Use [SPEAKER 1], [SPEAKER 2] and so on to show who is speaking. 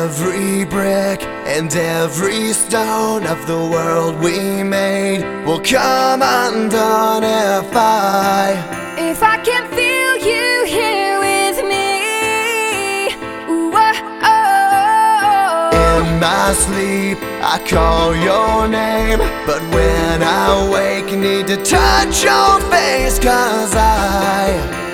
[SPEAKER 1] every brick and every stone of the world we made will come undone
[SPEAKER 2] if I can feel you here with me. Whoa.
[SPEAKER 1] In my sleep I call your name, but when I wake need to touch your face, 'cause I